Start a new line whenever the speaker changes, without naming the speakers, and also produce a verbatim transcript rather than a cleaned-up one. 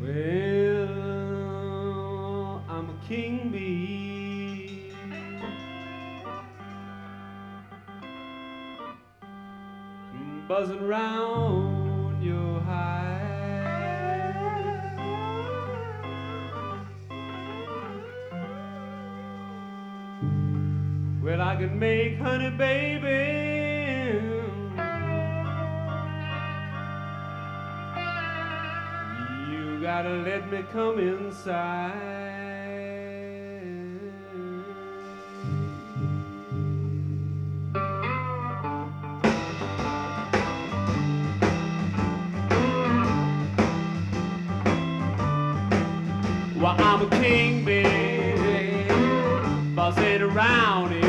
Well, I'm a king bee, buzzing round your hive. Well, I can make honey, baby. You gotta let me come inside. Well, I'm a king bee, buzzing around